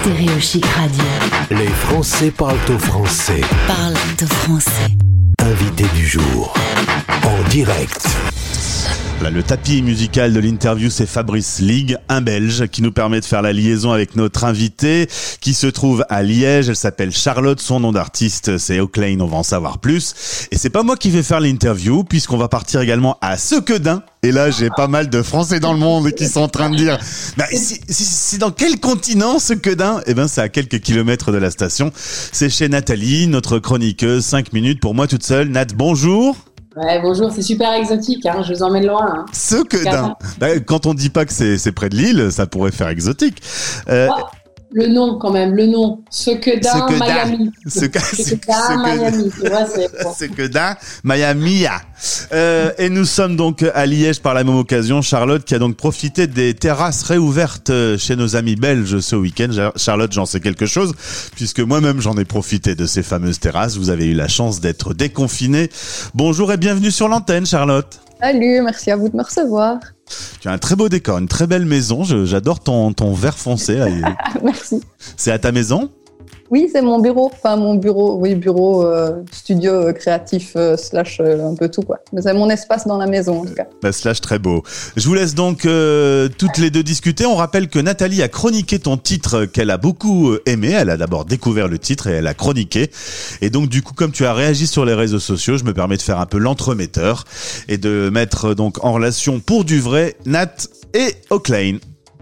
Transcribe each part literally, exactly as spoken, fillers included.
Stéréo Chic Radio. Les Français parlent au français. Parlent au français. Invité du jour. En direct. Là, le tapis musical de l'interview, c'est Fabrice Ligue, un Belge, qui nous permet de faire la liaison avec notre invitée, qui se trouve à Liège. Elle s'appelle Charlotte, son nom d'artiste, c'est Auclain, on va en savoir plus. Et c'est pas moi qui vais faire l'interview, puisqu'on va partir également à Sequedin. Et là, j'ai pas mal de Français dans le monde qui sont en train de dire, bah, c'est, c'est, c'est dans quel continent, Sequedin? Eh ben, c'est à quelques kilomètres de la station. C'est chez Nathalie, notre chroniqueuse, cinq minutes pour moi toute seule. Nat, bonjour. Ouais, bonjour, c'est super exotique, hein, je vous emmène loin. Hein. Sequedin. Bah, quand on dit pas que c'est, c'est près de Lille, ça pourrait faire exotique. Euh, oh, le nom, quand même, le nom. Sequedin, Miami. Sequedin, Miami, tu vois, c'est bon. Sequedin, Miami. Euh, et nous sommes donc à Liège par la même occasion. Charlotte qui a donc profité des terrasses réouvertes chez nos amis belges ce week-end. Charlotte, j'en sais quelque chose, puisque moi-même j'en ai profité de ces fameuses terrasses. Vous avez eu la chance d'être déconfinée. Bonjour et bienvenue sur l'antenne, Charlotte. Salut, merci à vous de me recevoir. Tu as un très beau décor, une très belle maison. Je, j'adore ton, ton vert foncé. Là. Merci. C'est à ta maison ? Oui, c'est mon bureau. Enfin, mon bureau, oui, bureau, euh, studio euh, créatif, euh, slash euh, un peu tout, quoi. Mais c'est mon espace dans la maison, en tout cas. Bah, slash très beau. Je vous laisse donc euh, toutes les deux discuter. On rappelle que Nathalie a chroniqué ton titre qu'elle a beaucoup aimé. Elle a d'abord découvert le titre et elle a chroniqué. Et donc, du coup, comme tu as réagi sur les réseaux sociaux, je me permets de faire un peu l'entremetteur et de mettre donc en relation pour du vrai Nat et Auclain.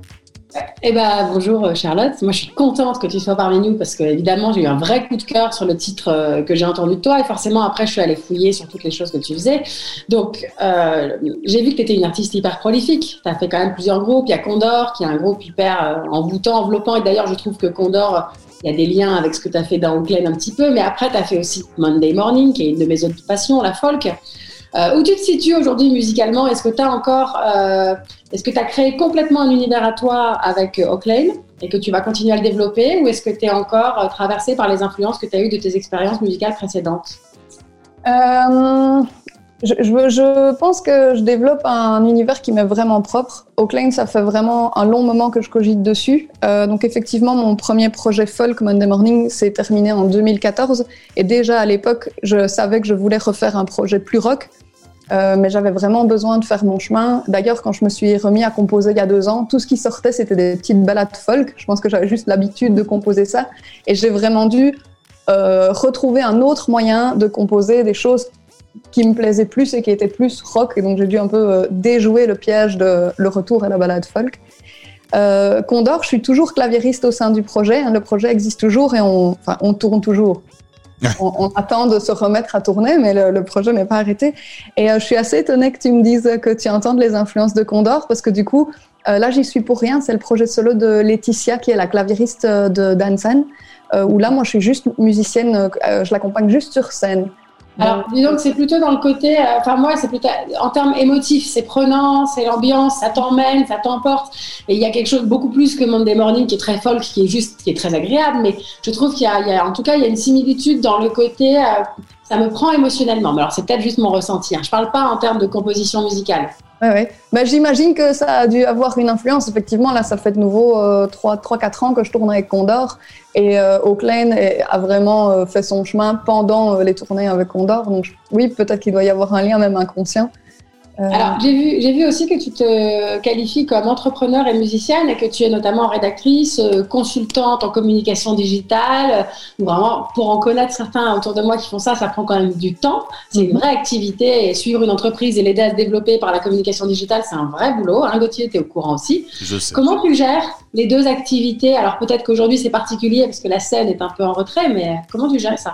Eh ben, bonjour Charlotte, moi je suis contente que tu sois parmi nous parce que évidemment j'ai eu un vrai coup de cœur sur le titre que j'ai entendu de toi et forcément après je suis allée fouiller sur toutes les choses que tu faisais. Donc euh, j'ai vu que tu étais une artiste hyper prolifique, tu as fait quand même plusieurs groupes, il y a Condor qui est un groupe hyper euh, envoûtant, enveloppant et d'ailleurs je trouve que Condor, il y a des liens avec ce que tu as fait dans Auclain un petit peu, mais après tu as fait aussi Monday Morning qui est une de mes autres passions, la folk. Euh, où tu te situes aujourd'hui musicalement? Est-ce que tu as encore, euh, est-ce que tu as créé complètement un univers à toi avec euh, Auclain et que tu vas continuer à le développer, ou est-ce que tu es encore euh, traversé par les influences que tu as eues de tes expériences musicales précédentes? euh, je, je, je pense que je développe un univers qui m'est vraiment propre. Auclain, ça fait vraiment un long moment que je cogite dessus. Euh, donc effectivement, mon premier projet folk, Monday Morning, s'est terminé en deux mille quatorze. Et déjà à l'époque, je savais que je voulais refaire un projet plus rock. Euh, mais j'avais vraiment besoin de faire mon chemin. D'ailleurs, quand je me suis remis à composer il y a deux ans, tout ce qui sortait, c'était des petites ballades folk. Je pense que j'avais juste l'habitude de composer ça. Et j'ai vraiment dû euh, retrouver un autre moyen de composer des choses qui me plaisaient plus et qui étaient plus rock. Et donc, j'ai dû un peu euh, déjouer le piège de le retour à la ballade folk. Euh, Condor, je suis toujours claviériste au sein du projet. Le projet existe toujours et on, enfin, on tourne toujours. On, on attend de se remettre à tourner, mais le, le projet n'est pas arrêté. Et euh, je suis assez étonnée que tu me dises que tu entendes les influences de Condor, parce que du coup, euh, là, j'y suis pour rien. C'est le projet solo de Laetitia, qui est la claviériste de Dansan, euh, où là, moi, je suis juste musicienne, euh, je l'accompagne juste sur scène. Alors, dis donc, c'est plutôt dans le côté, enfin, euh, moi, c'est plutôt en termes émotifs, c'est prenant, c'est l'ambiance, ça t'emmène, ça t'emporte. Et il y a quelque chose beaucoup plus que Monday Morning qui est très folk, qui est juste, qui est très agréable. Mais je trouve qu'il y a, il y a en tout cas, il y a une similitude dans le côté, euh, ça me prend émotionnellement. Mais alors, c'est peut-être juste mon ressenti. Hein. Je parle pas en termes de composition musicale. Oui, oui. Ben, j'imagine que ça a dû avoir une influence. Effectivement, là, ça fait de nouveau euh, trois quatre ans que je tourne avec Condor. Et euh, Auclain a vraiment euh, fait son chemin pendant euh, les tournées avec Condor. Donc, je, oui, peut-être qu'il doit y avoir un lien même inconscient. Euh... Alors, j'ai vu, j'ai vu aussi que tu te qualifies comme entrepreneur et musicienne et que tu es notamment rédactrice, consultante en communication digitale. Vraiment, pour en connaître certains autour de moi qui font ça, ça prend quand même du temps. C'est une vraie activité et suivre une entreprise et l'aider à se développer par la communication digitale, c'est un vrai boulot. Hein, Gauthier, tu es au courant aussi. Je sais. Comment tu gères les deux activités? Alors, peut-être qu'aujourd'hui, c'est particulier parce que la scène est un peu en retrait, mais comment tu gères ça?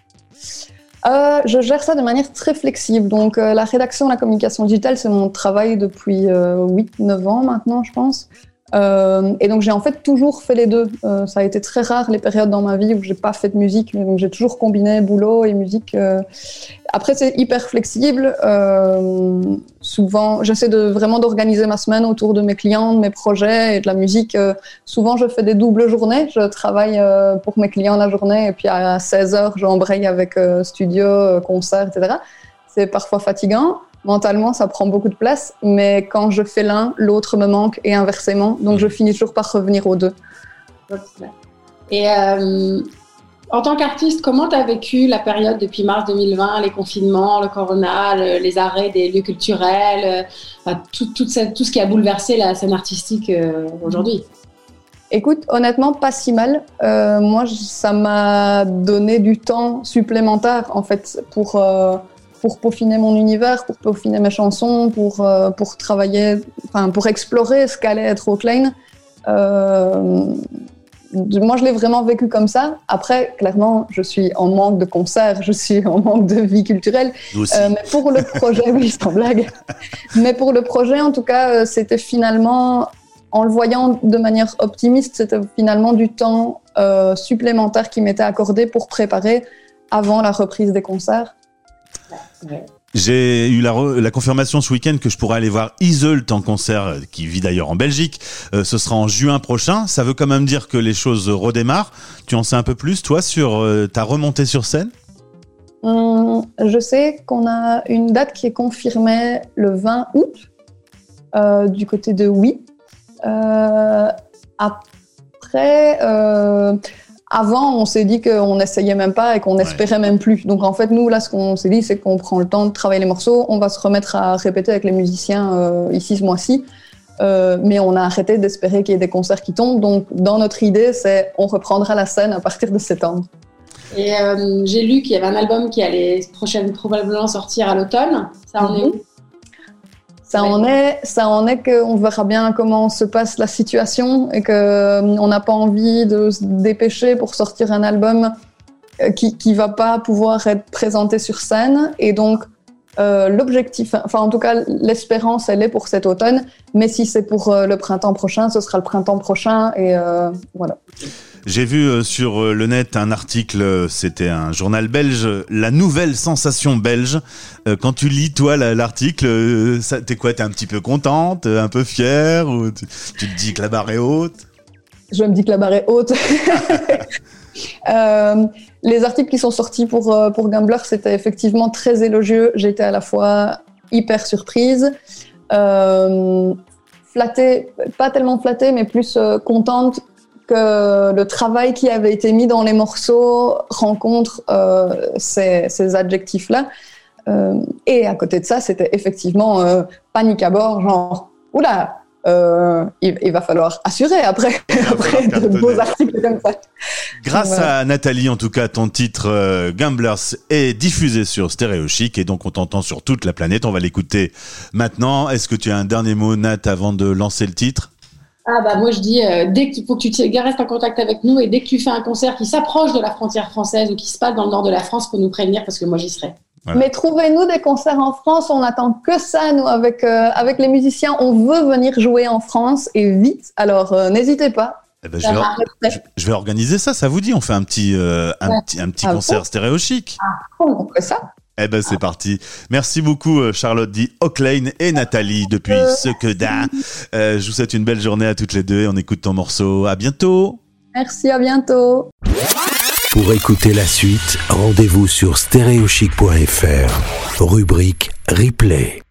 Euh, je gère ça de manière très flexible. Donc, euh, la rédaction, la communication digitale, c'est mon travail depuis euh, huit neuf ans maintenant, je pense. Euh, et donc, j'ai en fait toujours fait les deux. Euh, ça a été très rare les périodes dans ma vie où j'ai pas fait de musique. Donc, j'ai toujours combiné boulot et musique. Euh. Après, c'est hyper flexible. Euh, souvent, j'essaie de vraiment d'organiser ma semaine autour de mes clients, de mes projets et de la musique. Euh, souvent, je fais des doubles journées. Je travaille euh, pour mes clients la journée et puis à seize heures, j'embraye avec euh, studio, euh, concert, et cetera. C'est parfois fatigant. Mentalement, ça prend beaucoup de place, mais quand je fais l'un, l'autre me manque et inversement. Donc, je finis toujours par revenir aux deux. Et euh, en tant qu'artiste, comment tu as vécu la période depuis mars deux mille vingt, les confinements, le corona, le, les arrêts des lieux culturels, euh, tout, tout, cette, tout ce qui a bouleversé la scène artistique euh, aujourd'hui? Écoute, honnêtement, pas si mal. Euh, moi, ça m'a donné du temps supplémentaire, en fait, pour, euh, pour peaufiner mon univers, pour peaufiner mes chansons, pour, euh, pour travailler, enfin, pour explorer ce qu'allait être Auckland. Euh, moi, je l'ai vraiment vécu comme ça. Après, clairement, je suis en manque de concerts, je suis en manque de vie culturelle. Euh, mais pour le projet, oui, sans blague. Mais pour le projet, en tout cas, c'était finalement... En le voyant de manière optimiste, c'était finalement du temps euh, supplémentaire qui m'était accordé pour préparer avant la reprise des concerts. Ouais. J'ai eu la, re- la confirmation ce week-end que je pourrais aller voir Iseult en concert, qui vit d'ailleurs en Belgique. Euh, ce sera en juin prochain. Ça veut quand même dire que les choses redémarrent. Tu en sais un peu plus, toi, sur euh, ta remontée sur scène ? hum, Je sais qu'on a une date qui est confirmée le vingt août, euh, du côté de Oui. Euh, après, euh, avant, on s'est dit qu'on n'essayait même pas et qu'on espérait ouais. même plus. Donc, en fait, nous, là, ce qu'on s'est dit, c'est qu'on prend le temps de travailler les morceaux. On va se remettre à répéter avec les musiciens euh, ici ce mois-ci. Euh, mais on a arrêté d'espérer qu'il y ait des concerts qui tombent. Donc, dans notre idée, c'est on reprendra la scène à partir de septembre. Et euh, j'ai lu qu'il y avait un album qui allait prochainement probablement sortir à l'automne. Ça en mm-hmm. est où? Ça en est, ça en est qu'on verra bien comment se passe la situation et qu'on n'a pas envie de se dépêcher pour sortir un album qui qui va pas pouvoir être présenté sur scène. Et donc, euh, l'objectif, enfin en tout cas, l'espérance, elle est pour cet automne. Mais si c'est pour euh, le printemps prochain, ce sera le printemps prochain et euh, voilà. J'ai vu euh, sur euh, le net un article, c'était un journal belge, La Nouvelle Sensation belge. Euh, quand tu lis, toi, la, l'article, euh, ça, t'es quoi? T'es un petit peu contente, un peu fière, ou tu, tu te dis que la barre est haute? Je me dis que la barre est haute. euh, les articles qui sont sortis pour, euh, pour Gambler, c'était effectivement très élogieux. J'étais à la fois hyper surprise, euh, flattée, pas tellement flattée, mais plus euh, contente que le travail qui avait été mis dans les morceaux rencontre euh, ces, ces adjectifs-là. Euh, et à côté de ça, c'était effectivement euh, panique à bord, genre « Oula, euh, il, il va falloir assurer après, après de beaux articles comme ça. » Grâce donc, voilà. à Nathalie, en tout cas, ton titre euh, Gamblers est diffusé sur Stéréo Chic et donc on t'entend sur toute la planète. On va l'écouter maintenant. Est-ce que tu as un dernier mot, Nat, avant de lancer le titre ? Ah bah moi je dis euh, dès que tu faut que tu restes en contact avec nous et dès que tu fais un concert qui s'approche de la frontière française ou qui se passe dans le nord de la France, faut nous prévenir parce que moi j'y serai. Voilà. Mais trouvez-nous des concerts en France, on attend que ça nous avec euh, avec les musiciens, on veut venir jouer en France et vite. Alors euh, n'hésitez pas. Eh ben, je, vais, je, je vais organiser ça, ça vous dit? On fait un petit euh, un ouais. petit un petit ah, concert bon Stéréo Chic. Ah, on fait ça. Eh ben c'est parti. Merci beaucoup Charlotte dit Auckland et Nathalie depuis euh, Sequedin. Euh, je vous souhaite une belle journée à toutes les deux et on écoute ton morceau. À bientôt. Merci, à bientôt. Pour écouter la suite, rendez-vous sur stéréochic point f r, rubrique replay.